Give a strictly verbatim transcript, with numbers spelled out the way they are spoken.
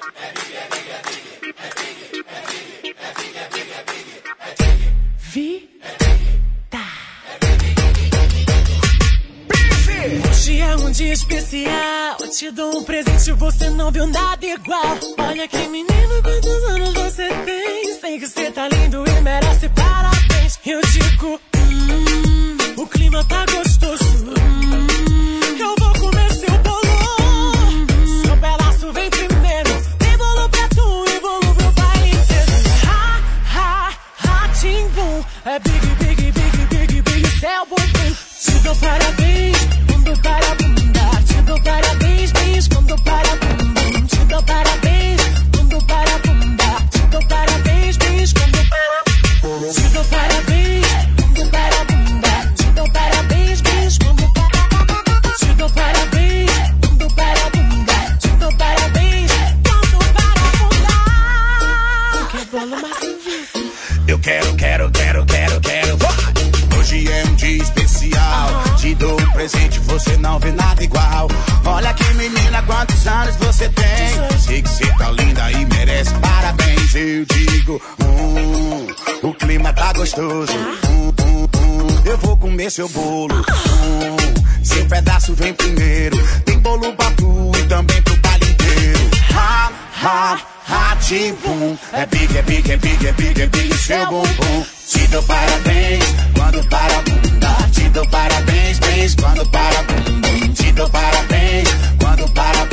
Hoje é um dia especial, eu te dou um presente, você não viu nada igual. Olha que menino, quantos anos você tem? Sei que você tá lindo e merece parabéns. Eu digo, hum, o clima tá gostoso, hum, eu vou comer seu bolo. Seu pedaço vem primeiro, tem bolo pra tu e bolo pro baile inteiro. Ha, ha, ha, timbum, é big, big, big, big, big, céu bumbum. Te dou parabéns quando para a bunda, te dou parabéns, beijo quando para a bunda, te dou parabéns quando para a bunda, te dou parabéns, beijo quando para a bunda, te dou parabéns quando para a bunda, te dou parabéns, beijo quando para a bunda, te dou parabéns quando para a bunda, te dou parabéns quando para a bunda. Quer bolo macio? Eu quero, quero, quero, quero, quero. Hoje é um dia especial, te dou um presente, você não vê nada igual. Olha que menina, quantos anos você tem? Sei que você tá linda e merece parabéns. Eu digo, hum, o clima tá gostoso, hum, hum, hum, eu vou comer seu bolo, hum, seu pedaço vem primeiro, tem bolo pra tu e também pro baile inteiro. Ha, ha, ha, timbum, é big, é big, é big, é big, é big, seu bumbum. Te dou parabéns quando para a bunda, te dou parabéns, beijo quando para a bunda, te dou parabéns quando para a bunda.